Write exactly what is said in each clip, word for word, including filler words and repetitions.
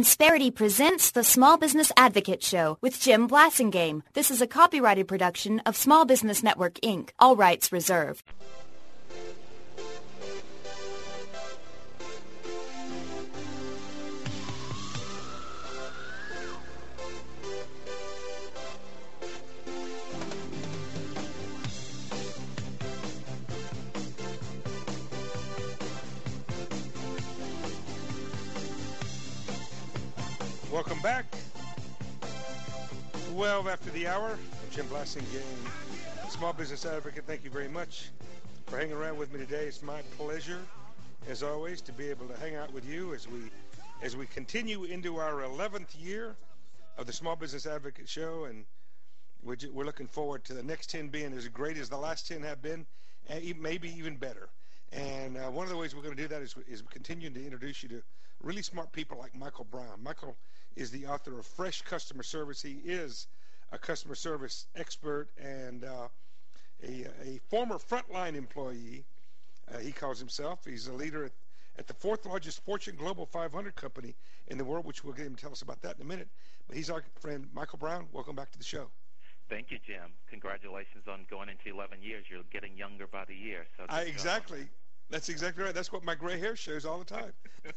Insperity presents the Small Business Advocate Show with Jim Blasingame. This is a copyrighted production of Small Business Network, Incorporated. All rights reserved. Welcome back. twelve after the hour. I'm Jim Blasingame, Small Business Advocate. Thank you very much for hanging around with me today. It's my pleasure, as always, to be able to hang out with you as we as we continue into our eleventh year of the Small Business Advocate Show, and we're, we're looking forward to the next ten being as great as the last ten have been, and maybe even better. And uh, one of the ways we're going to do that is, is continuing to introduce you to really smart people like Michael Brown. Michael is the author of Fresh Customer Service. He is a customer service expert and uh, a, a former frontline employee. Uh, he calls himself. He's a leader at, at the fourth largest Fortune Global five hundred company in the world, which we'll get him to tell us about that in a minute. But he's our friend, Michael Brown. Welcome back to the show. Thank you, Jim. Congratulations on going into eleven years. You're getting younger by the year. So I, exactly. That's exactly right. That's what my gray hair shows all the time.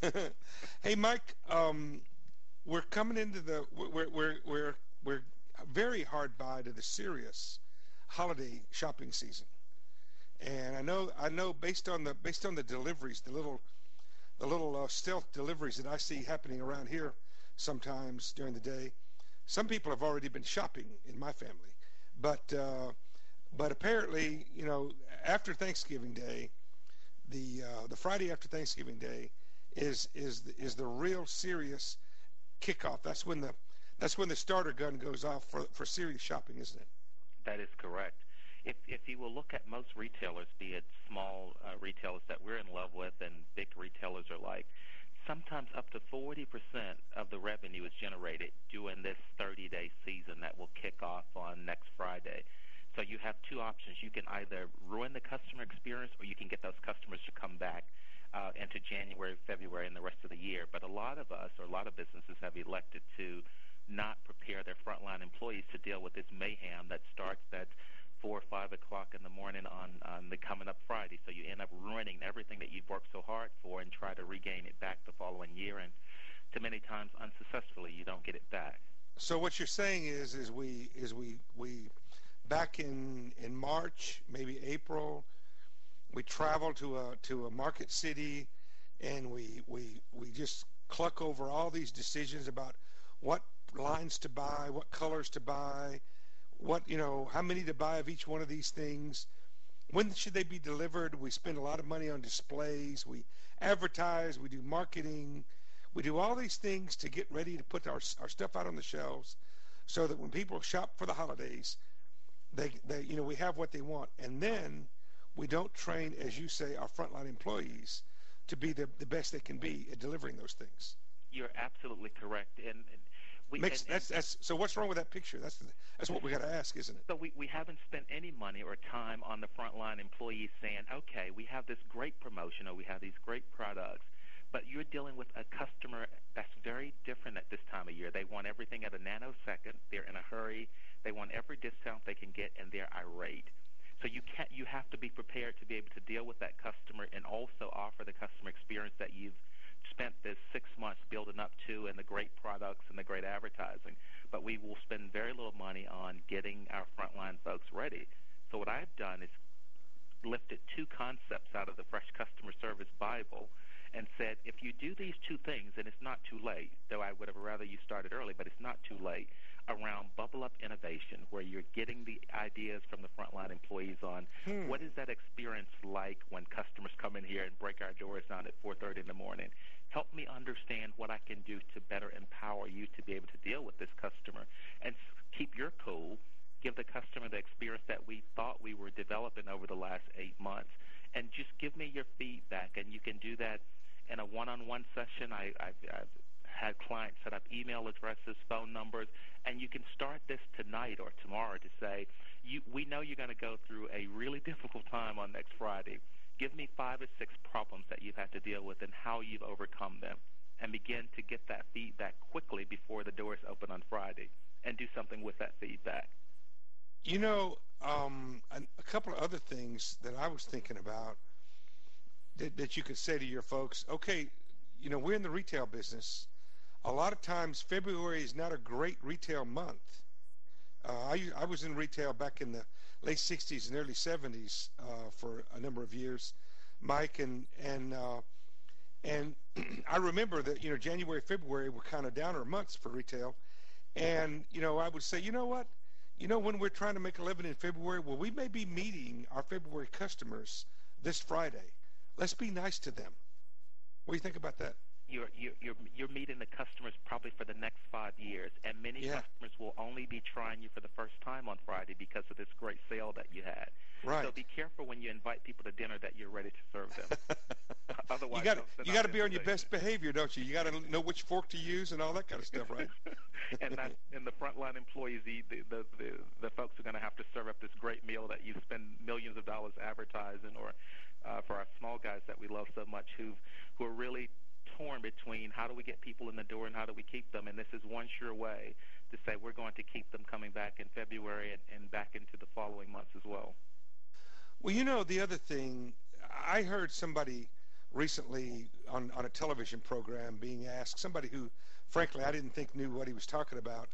Hey, Mike, um, we're coming into the we're we're we're we're very hard by to the serious holiday shopping season, and I know I know based on the based on the deliveries, the little the little uh, stealth deliveries that I see happening around here sometimes during the day. Some people have already been shopping in my family, but uh, but apparently, you know, after Thanksgiving Day. The uh, the Friday after Thanksgiving Day is is the, is the real serious kickoff. That's when the that's when the starter gun goes off for for serious shopping, isn't it? That is correct. If if you will look at most retailers, be it small uh, retailers that we're in love with and big retailers are like, sometimes up to forty percent of the revenue is generated during this thirty-day season that will kick off on next Friday. So you have two options. You can either ruin the customer experience or you can get those customers to come back uh, into January, February, and the rest of the year. But a lot of us or a lot of businesses have elected to not prepare their frontline employees to deal with this mayhem that starts at four or five o'clock in the morning on, on the coming up Friday. So you end up ruining everything that you've worked so hard for and try to regain it back the following year. And too many times unsuccessfully, you don't get it back. So what you're saying is is we is we we back in, in March, maybe April, we travel to a to a market city, and we we we just cluck over all these decisions about what lines to buy, what colors to buy, what you know, how many to buy of each one of these things. When should they be delivered? We spend a lot of money on displays. We advertise. We do marketing. We do all these things to get ready to put our our stuff out on the shelves, so that when people shop for the holidays, They, they, you know, we have what they want, and then we don't train, as you say, our frontline employees to be the, the best they can be at delivering those things. You're absolutely correct, and, and we. Makes, and, that's, that's, so what's wrong with that picture? That's the, that's what we got to ask, isn't it? So we, we haven't spent any money or time on the frontline employees saying, okay, we have this great promotion or we have these great products, but you're dealing with a customer that's very different at this time of year. They want everything at a nanosecond. They're in a hurry. They want every discount they can get, and they're irate. So you can't. You have to be prepared to be able to deal with that customer and also offer the customer experience that you've spent this six months building up to, and the great products and the great advertising. But we will spend very little money on getting our frontline folks ready. So what I've done is lifted two concepts out of the Fresh Customer Service Bible and said, if you do these two things, and it's not too late, though I would have rather you started early, but it's not too late, around bubble-up innovation, where you're getting the ideas from the frontline employees on hmm. what is that experience like when customers come in here and break our doors down at four thirty in the morning. Help me understand what I can do to better empower you to be able to deal with this customer and keep your cool, give the customer the experience that we thought we were developing over the last eight months, and just give me your feedback. And you can do that in a one-on-one session. I, I've, I've had clients set up email addresses, phone numbers, and you can start this tonight or tomorrow to say, you, we know you're going to go through a really difficult time on next Friday. Give me five or six problems that you've had to deal with and how you've overcome them. and begin to get that feedback quickly before the doors open on Friday and do something with that feedback. You know, um, a, a couple of other things that I was thinking about that, that you could say to your folks, okay, you know, we're in the retail business. A lot of times February is not a great retail month. Uh, I, I was in retail back in the late sixties and early seventies uh, for a number of years, Mike, and and uh, and I remember that, you know, January, February were kind of downer months for retail, and you know, I would say, you know what, you know, when we're trying to make a living in February, well, we may be meeting our February customers this Friday. Let's be nice to them. What do you think about that? You're, you're, you're, you're meeting the customers probably for the next five years, and many Yeah. customers will only be trying you for the first time on Friday because of this great sale that you had. Right. So be careful when you invite people to dinner that you're ready to serve them. Otherwise, you got they'll- you they're got to not be on your interested. best behavior, don't you? You got to know which fork to use and all that kind of stuff, right? and that, and the frontline employees, the the, the, the the folks are going to have to serve up this great meal that you spend millions of dollars advertising, or uh, for our small guys that we love so much, who who are really torn between how do we get people in the door and how do we keep them. And this is one sure way to say we're going to keep them coming back in February and, and back into the following months as well. Well, you know, the other thing, I heard somebody recently on, on a television program being asked, somebody who, frankly, I didn't think knew what he was talking about,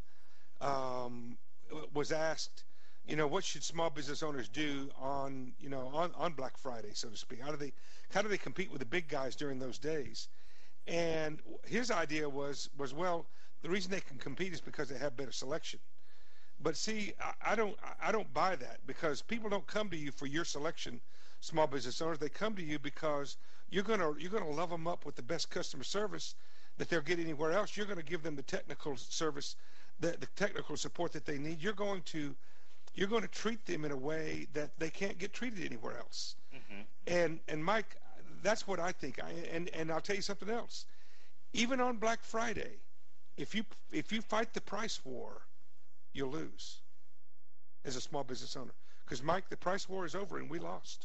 um, was asked, you know, what should small business owners do on, you know, on, on Black Friday, so to speak? How do they, how do they compete with the big guys during those days? And his idea was, was well, the reason they can compete is because they have better selection. But see, I, I don't, I don't buy that, because people don't come to you for your selection, small business owners. They come to you because you're gonna, you're gonna love them up with the best customer service that they'll get anywhere else. You're gonna give them the technical service, the, the technical support that they need. You're going to, you're going to treat them in a way that they can't get treated anywhere else. Mm-hmm. And and Mike, that's what I think. I, and and I'll tell you something else. Even on Black Friday, if you if you fight the price war, you'll lose as a small business owner. Because Mike, the price war is over, and we lost.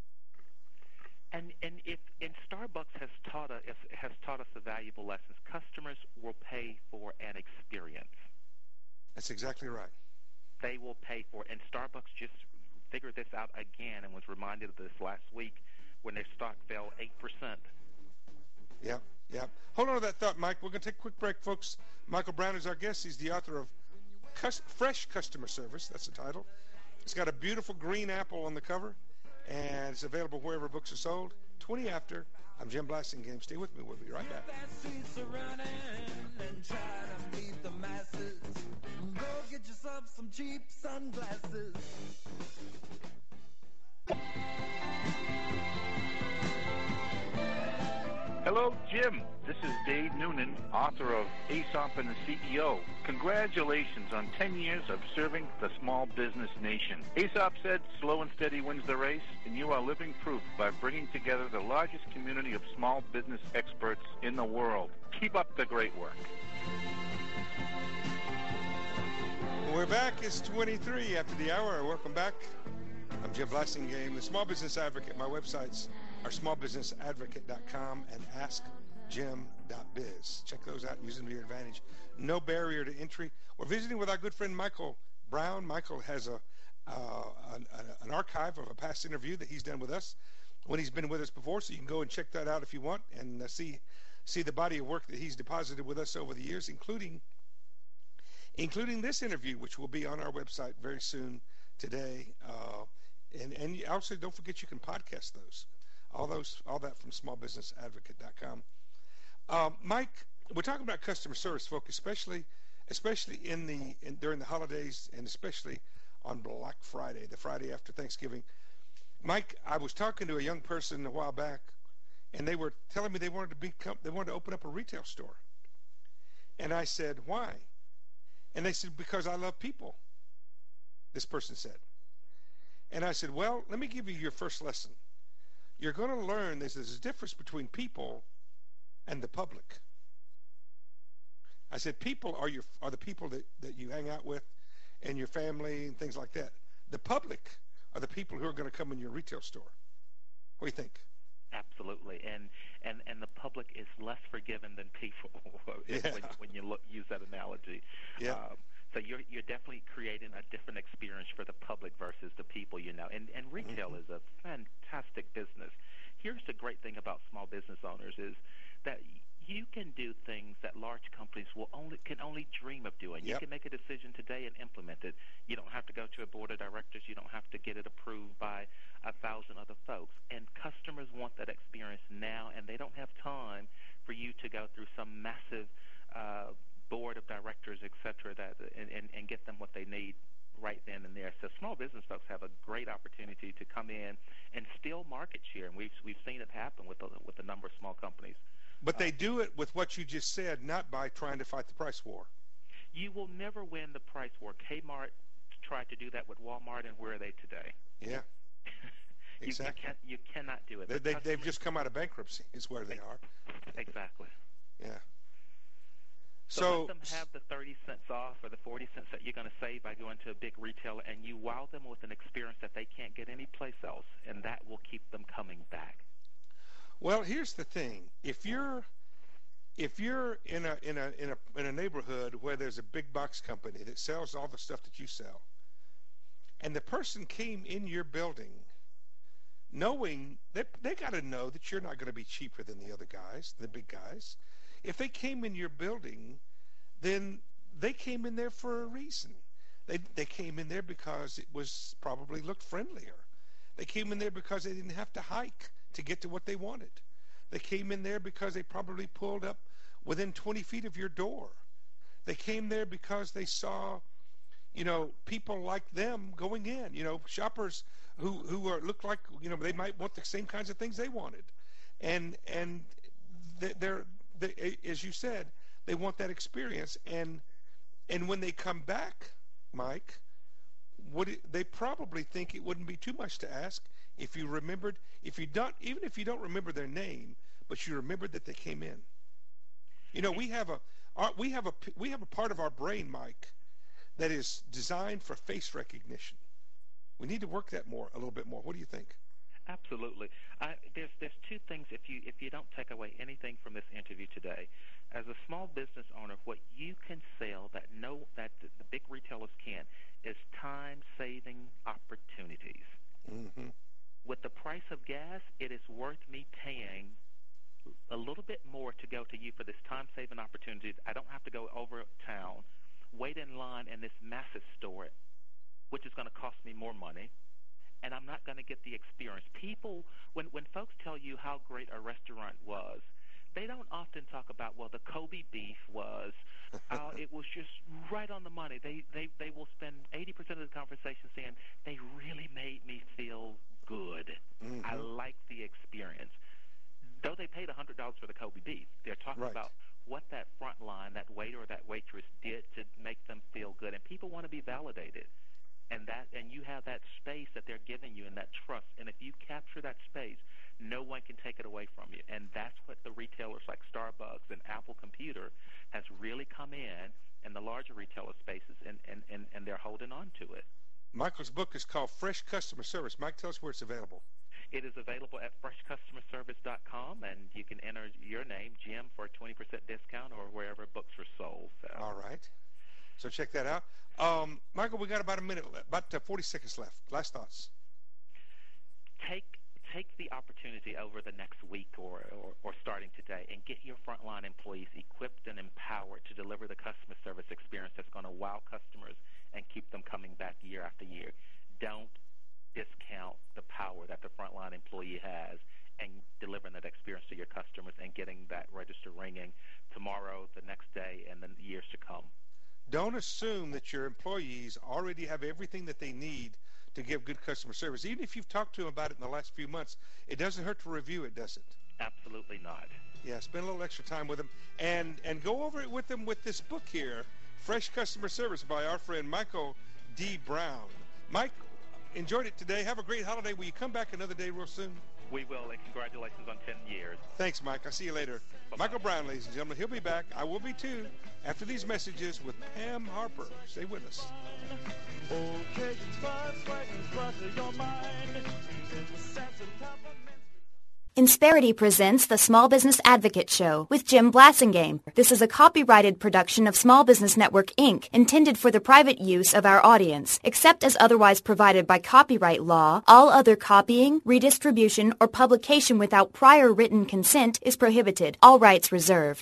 And and if and Starbucks has taught us has taught us a valuable lesson. Customers will pay for an experience. That's exactly right. They will pay for it. And Starbucks just figured this out again and was reminded of this last week when their stock fell eight percent. Yeah, yeah. Hold on to that thought, Mike. We're going to take a quick break, folks. Michael Brown is our guest. He's the author of Cus- Fresh Customer Service. That's the title. It's got a beautiful green apple on the cover, and it's available wherever books are sold. twenty after. I'm Jim Blasingame. Stay with me. We'll be right back. Go get yourself some cheap sunglasses. Hello, Jim. This is Dave Noonan, author of Aesop and the C E O. Congratulations on ten years of serving the small business nation. Aesop said, slow and steady wins the race, and you are living proof by bringing together the largest community of small business experts in the world. Keep up the great work. We're back. It's twenty-three after the hour. Welcome back. I'm Jim Blasingame, the Small Business Advocate. My websites are small business advocate dot com and ask jim dot biz. Check those out and use them to your advantage. No barrier to entry. We're visiting with our good friend Michael Brown. Michael has a uh, an, an archive of a past interview that he's done with us when he's been with us before, so you can go and check that out if you want and uh, see see the body of work that he's deposited with us over the years, including including this interview, which will be on our website very soon today. Uh, and, and also, don't forget you can podcast those. All those, all that from small business advocate dot com. Um, Mike, we're talking about customer service, folks, especially especially in the in, during the holidays and especially on Black Friday, the Friday after Thanksgiving. Mike, I was talking to a young person a while back, and they were telling me they wanted to become, they wanted to open up a retail store. And I said, why? And they said, because I love people, this person said. And I said, well, let me give you your first lesson. You're going to learn there's, there's a difference between people and the public. I said, people are your are the people that, that you hang out with and your family and things like that. The public are the people who are going to come in your retail store. What do you think? Absolutely, and and and the public is less forgiving than people Yeah. when, when you look, use that analogy. Yeah. Um, so you're you're definitely creating a different experience for the public versus the people you know. And and retail Mhm. is a fantastic business. Here's the great thing about small business owners is that you can do things that large companies will only can only dream of doing. You Yep. can make a decision today and implement it. You don't have to go to a board of directors. You don't have to get it approved by a thousand other folks. And customers want that experience now, and they don't have time for you to go through some massive uh, board of directors, et cetera, that and, and, and get them what they need right then and there. So small business folks have a great opportunity to come in and steal market share, and we've we've seen it happen with a, with a number of small companies. But they do it with what you just said, not by trying to fight the price war. You will never win the price war. Kmart tried to do that with Walmart, and where are they today? Yeah, you, exactly. You, can, you cannot do it. They, But they, they've customers- just come out of bankruptcy is where they are. Exactly. Yeah. So, So, let them have the thirty cents off or the forty cents that you're going to save by going to a big retailer, and you wow them with an experience that they can't get anyplace else, and that will keep them coming back. well, here's the thing. If you're if you're in a in a in a in a neighborhood where there's a big box company that sells all the stuff that you sell, and the person came in your building knowing that they got to know that you're not going to be cheaper than the other guys, the big guys. If they came in your building, then they came in there for a reason. They they came in there because it was probably looked friendlier. They came in there because they didn't have to hike to get to what they wanted. They came in there because they probably pulled up within twenty feet of your door. They came there because they saw, you know, people like them going in, you know, shoppers who, who are look like, you know, they might want the same kinds of things they wanted. And and they- they're, they, as you said, they want that experience. And and when they come back, Mike, would it, they probably think it wouldn't be too much to ask if you remembered, if you don't, even if you don't remember their name, but you remembered that they came in. You know, we have a our, we have a we have a part of our brain, Mike, that is designed for face recognition. We need to work that more, a little bit more. What do you think? Absolutely. I, there's there's two things. If you if you don't take away anything from this interview today, as a small business owner, what you can sell that no that the, the big retailers can't is time-saving opportunities. Mm-hmm. With the price of gas, it is worth me paying a little bit more to go to you for this time-saving opportunity. I don't have to go over town, wait in line in this massive store, which is going to cost me more money, and I'm not going to get the experience. People, when, when folks tell you how great a restaurant was, they don't often talk about, well, the Kobe beef was, uh, it was just right on the money. They, they, they will spend eighty percent of the conversation saying, they really made me feel good. Mm-hmm. I like the experience. Though they paid one hundred dollars for the Kobe beef, they're talking Right. about what that front line, that waiter or that waitress did to make them feel good. And people want to be validated. And that, and you have that space that they're giving you and that trust. And if you capture that space, no one can take it away from you. And that's what the retailers like Starbucks and Apple Computer has really come in, and the larger retailer spaces, and, and, and, and they're holding on to it. Michael's book is called Fresh Customer Service. Mike, tell us where it's available. It is available at fresh customer service dot com, and you can enter your name, Jim, for a twenty percent discount or wherever books are sold. So. All right. So check that out. Um, Michael, we got about a minute, left, about uh, forty seconds left. Last thoughts. Take take the opportunity over the next week or, or, or starting today and get your frontline employees equipped and empowered to deliver the customer service experience that's going to wow customers and keep them coming back year after year. Don't discount the power that the frontline employee has and delivering that experience to your customers and getting that register ringing tomorrow, the next day, and the years to come. Don't assume that your employees already have everything that they need to give good customer service. Even if you've talked to them about it in the last few months, it doesn't hurt to review it, does it? Absolutely not. Yeah, spend a little extra time with them and, and go over it with them with this book here, Fresh Customer Service by our friend Michael D. Brown. Mike, enjoyed it today. Have a great holiday. Will you come back another day real soon? We will, and congratulations on ten years. Thanks, Mike. I'll see you later. Bye-bye. Michael Brown, ladies and gentlemen. He'll be back. I will be too after these messages with Pam Harper. Stay with us. Okay, first, right in front of your mind. In the sense of compliments. Insperity presents the Small Business Advocate Show with Jim Blasingame. This is a copyrighted production of Small Business Network, Incorporated, intended for the private use of our audience. Except as otherwise provided by copyright law, all other copying, redistribution, or publication without prior written consent is prohibited. All rights reserved.